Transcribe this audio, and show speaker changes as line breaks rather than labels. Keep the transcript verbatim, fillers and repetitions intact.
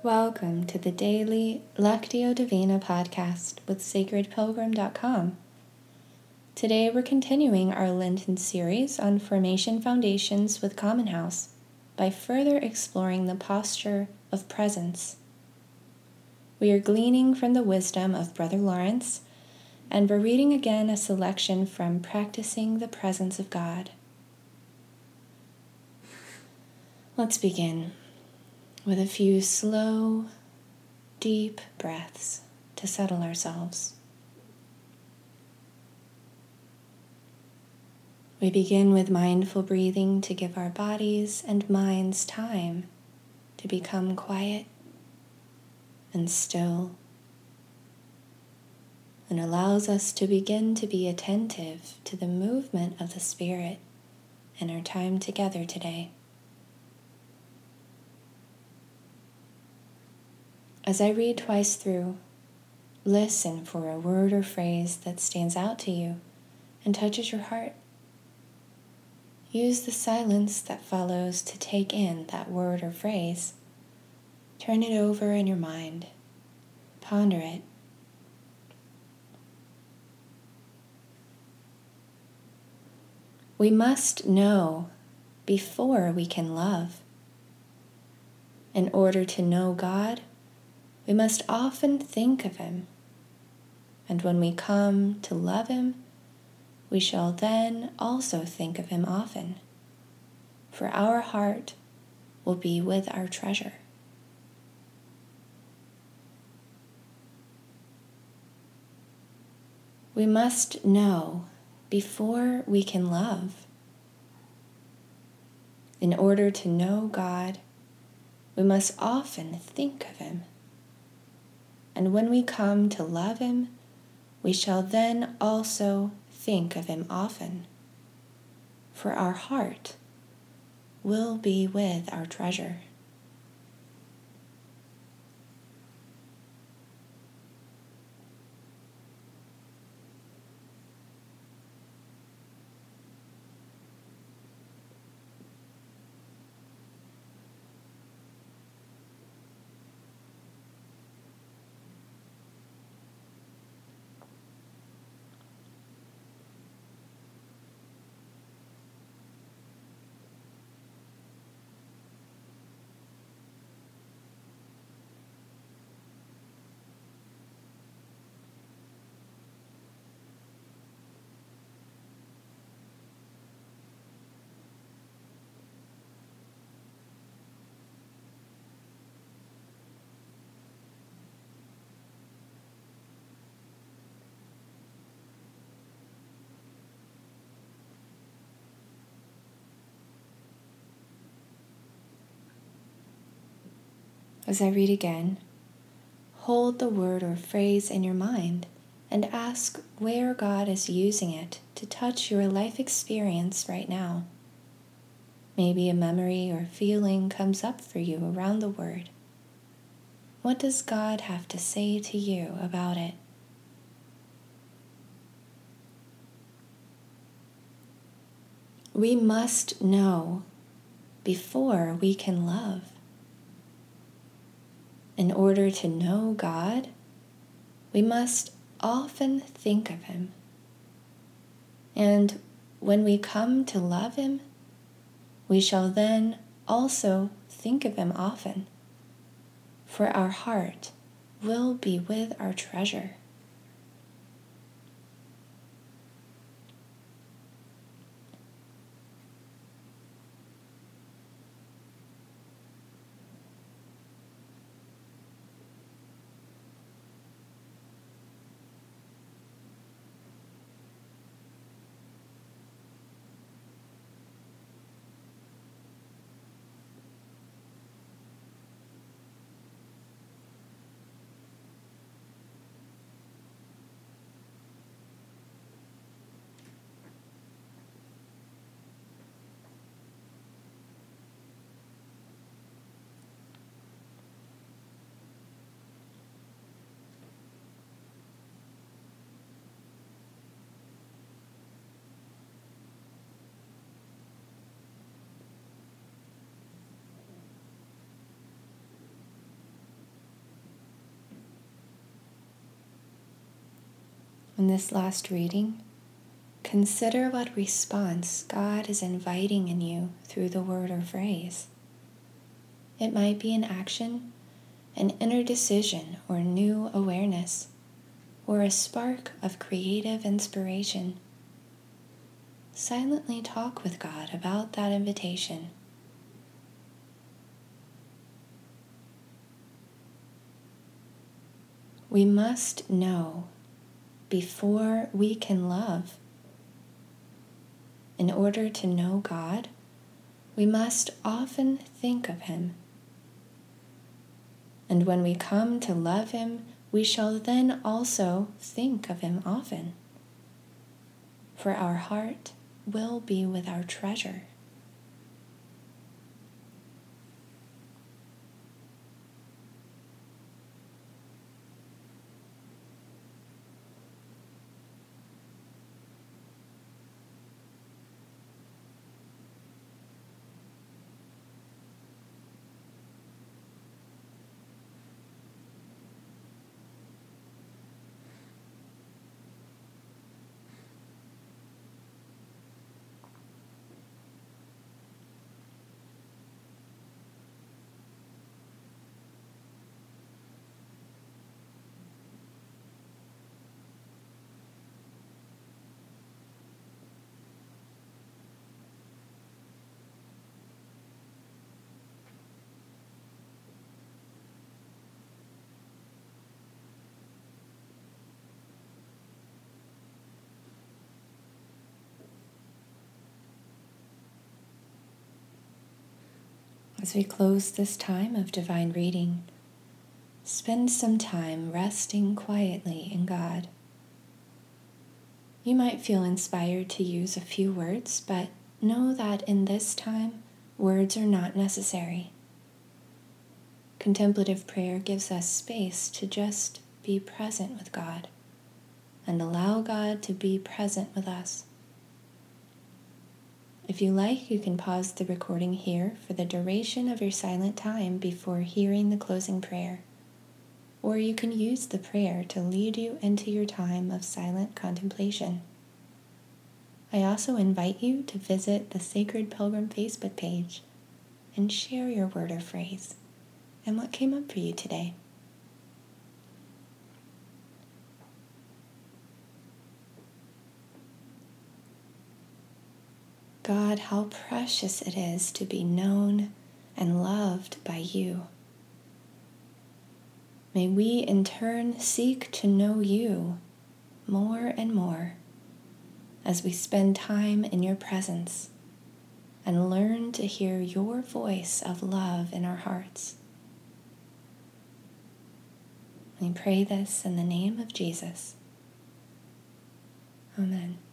Welcome to the daily Lectio Divina podcast with sacred pilgrim dot com. Today we're continuing our Lenten series on Formation Foundations with Common House by further exploring the posture of presence. We are gleaning from the wisdom of Brother Lawrence, and we're reading again a selection from Practicing the Presence of God. Let's begin with a few slow, deep breaths to settle ourselves. We begin with mindful breathing to give our bodies and minds time to become quiet and still, and allows us to begin to be attentive to the movement of the Spirit in our time together today. As I read twice through, listen for a word or phrase that stands out to you and touches your heart. Use the silence that follows to take in that word or phrase. Turn it over in your mind. Ponder it. We must know before we can love. In order to know God, we must often think of Him, and when we come to love Him, we shall then also think of Him often, for our heart will be with our treasure. We must know before we can love. In order to know God, we must often think of Him. And when we come to love Him, we shall then also think of Him often, for our heart will be with our treasure. As I read again, hold the word or phrase in your mind and ask where God is using it to touch your life experience right now. Maybe a memory or feeling comes up for you around the word. What does God have to say to you about it? We must know before we can love. In order to know God, we must often think of Him. And when we come to love Him, we shall then also think of Him often, for our heart will be with our treasure. In this last reading, consider what response God is inviting in you through the word or phrase. It might be an action, an inner decision or new awareness, or a spark of creative inspiration. Silently talk with God about that invitation. We must know before we can love. In order to know God, we must often think of Him. And when we come to love Him, we shall then also think of Him often. For our heart will be with our treasure. As we close this time of divine reading, spend some time resting quietly in God. You might feel inspired to use a few words, but know that in this time, words are not necessary. Contemplative prayer gives us space to just be present with God and allow God to be present with us. If you like, you can pause the recording here for the duration of your silent time before hearing the closing prayer, or you can use the prayer to lead you into your time of silent contemplation. I also invite you to visit the Sacred Pilgrim Facebook page and share your word or phrase and what came up for you today. God, how precious it is to be known and loved by you. May we in turn seek to know you more and more as we spend time in your presence and learn to hear your voice of love in our hearts. We pray this in the name of Jesus. Amen.